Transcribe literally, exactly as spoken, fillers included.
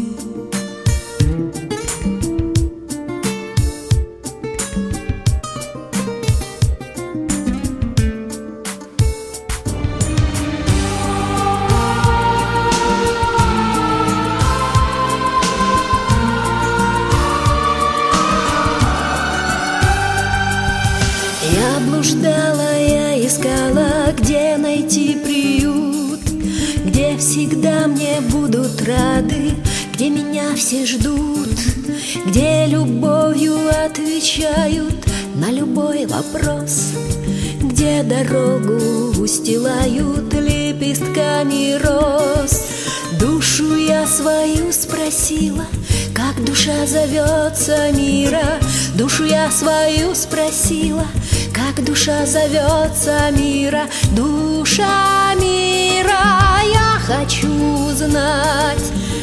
Я блуждала, я искала, где найти приют, где всегда мне будут рады, где меня все ждут, где любовью отвечают на любой вопрос, где дорогу устилают лепестками роз. Душу я свою спросила, как душа зовется мира. Душу я свою спросила, как душа зовется мира. Душа мира, я хочу знать,